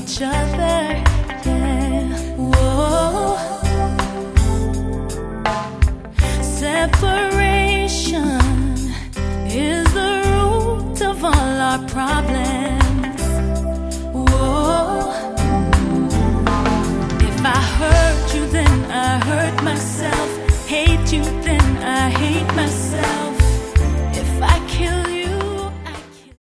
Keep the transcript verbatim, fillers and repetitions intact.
each other. Yeah. Whoa. Separation is the root of all our problems.